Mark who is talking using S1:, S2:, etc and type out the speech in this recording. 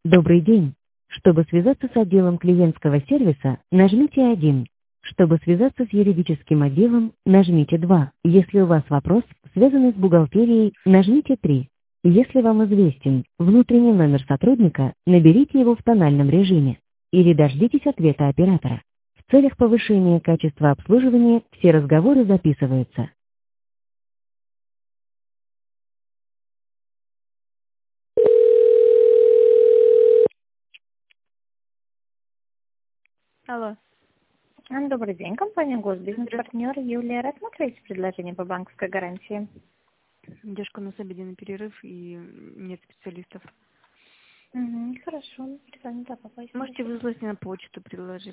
S1: Добрый день. Чтобы связаться с отделом клиентского сервиса, нажмите 1. Чтобы связаться с юридическим отделом, нажмите 2. Если у вас вопрос, связанный с бухгалтерией, нажмите 3. Если вам известен внутренний номер сотрудника, наберите его в тональном режиме или дождитесь ответа оператора. В целях повышения качества обслуживания все разговоры записываются.
S2: Алло.
S3: Добрый день, компания Госбизнес-партнер Юлия. Рассматриваете предложение по банковской гарантии?
S2: Девушка, у нас обеденный перерыв и нет специалистов.
S3: Хорошо, перезвоните, да, попозже.
S2: Можете выслать мне на почту предложить.